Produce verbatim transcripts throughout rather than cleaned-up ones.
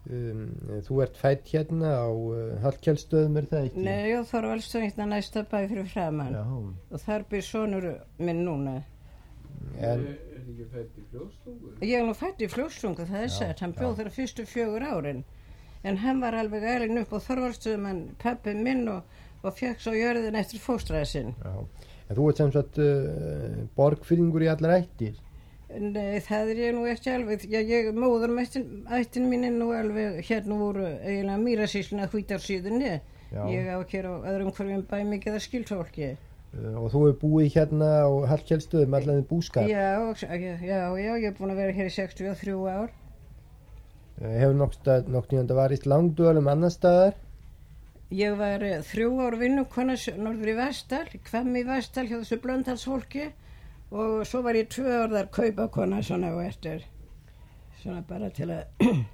Um, þú ert fædd hérna á uh, Hallkelsstöðum, er það ekki? Nei, og Þorvaldstöðum hérna næsta bæ fyrir framan. Já. Og þar býr sonur minn núna. En, Er þið ekki fædd í Fljótstungu? Ég er nú fædd í Fljótstungu, það er Já, sett. Hann já. bjóð þeirra fyrstu fjögur árin. En hann var alveg ælinn upp á Þorvaldstöðum, hann pabbi minn og, og fekk svo jörðin eftir fóstraði sinn. já. En þú ert sem sagt uh, borgfyrringur í allar ættir? Nei, það er ég nú ekki alveg. Já, ég, móðurmættin ættin mín er nú alveg, hérna voru eiginlega Mýrasýsluna Hvítarsíðunni. Já. Ég á hér á öðrum hverjum bæ mikið að skildfólki. Uh, og þú hefur búið hérna á Hallkelsstöðum allan í búskap? Já, já, já, já, ég er búin að vera hér í sextíu og þrjú ár. Uh, hefur nokk nýjönda varist Langdölum annar staðar? Ég var eh, þrjú ár vinnukona s- norður í Vestal, Hvammi í Vestal hjá þessu Blöndalsfólki og svo var ég tvö ár þar kaupakona svona og eftir, svona bara til að,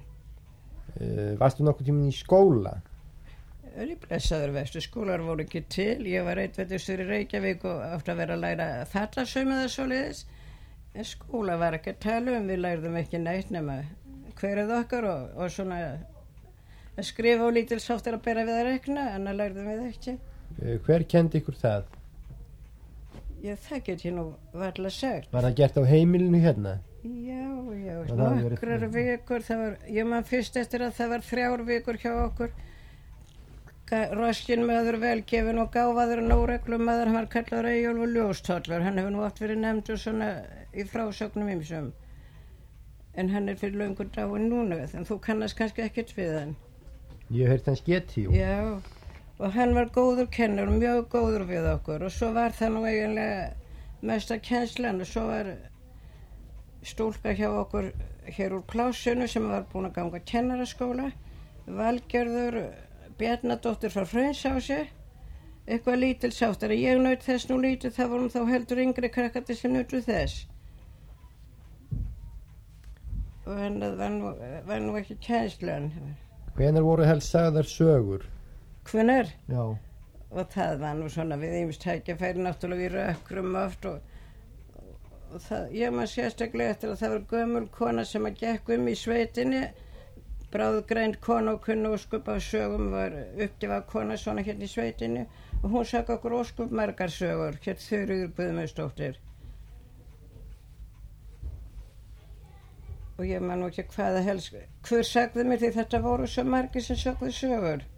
Uh, varstu nokkuð tíminn í skóla? er í blessaður vestu, skólar voru ekki til, ég var eitvættistur í Reykjavík og átti að vera að læra þattasaum eða svoleiðis, en skóla var ekki að tala um, við lærðum ekki neitt nema hverið okkar og, og svona að skrifa og lítilsáttir að bera við að rekna, annað lærðum við ekki. Uh, hver kendi ykkur það? Já, það get ég nú varla sagt. Var það gert á heimilinu hérna? Já, já, Og það hafi verið nokkrar fyrir- vikur, það var, ég man fyrst eftir að það var þrjár vikur hjá okkur. Roskin maður velgefin og gáfaður og nóreglum maður, hann var kallaður Eyjólfur Ljóstollur, hann hefur nú oft verið nefndur svona í frásögnum ýmsum. En hann er fyrir löngu dáinn núna, en þú kannast kannski ekkert við hann. Ég hef heyrt hans getí. Já, og hann var góður kennur, mjög góður við okkur og svo var það nú eiginlega mesta kennslan og svo var stúlka hjá okkur hér úr Plássinu sem var búin að ganga kennaraskóla, Valgerður Bjarnadóttir frá Hraunsási, eitthvað lítilsáttari. Ég naut þess nú lítið, það vorum þá heldur yngri krakkandi sem nutu þess. Og hann var nú, var nú ekki kennslan. Hvenær voru helst sagðar sögur? Hvenær? Já. Og það var nú svona við ýmist tækifæri náttúrulega í rökkrum oft og, og það, ég maður sérstaklega eftir að það var gömul kona sem að gekk um í sveitinni, bráðgreind kona og kunni óskup af sögum, var uppgefa kona svona hérna í sveitinni og hún sagði okkur óskup margar sögur, hér Þuríður Guðmundsdóttir. Og ég man nú ekki hvaða helst, hver sagði mér því þetta voru svo margir sem sögðu sögur.